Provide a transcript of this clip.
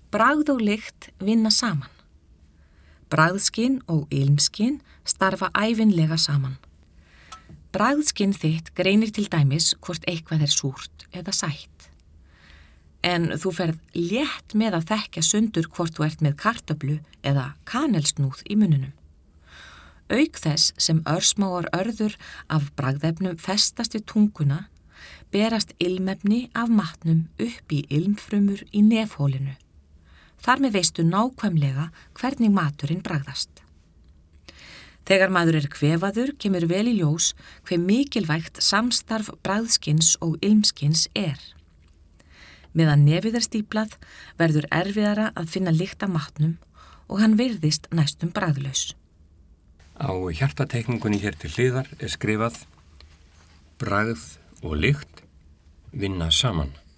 Bragð og lykt vinna saman. Bragðskyn og ilmskyn starfa ævinlega saman. Bragðskyn þitt greinir til dæmis hvort eitthvað súrt eða sætt. En þú ferð létt með að þekkja sundur hvort þú ert með kartöflu eða kanelsnúð í munnunum. Auk þess sem örsmáar örður af bragðefnum festast í tunguna, berast ilmefni af matnum upp í ilmfrumur í nefhólinu. Þar með veistu nákvæmlega hvernig maturinn bragðast. Þegar maður kvefaður kemur vel í ljós hve mikilvægt samstarf bragðskyns og ilmskyns Meðan nefið stíplað verður erfiðara að finna lykt af matnum og hann virðist næstum bragðlaus. Á hjartateikningunni hér til hliðar skrifað: Bragð og lykt vinna saman.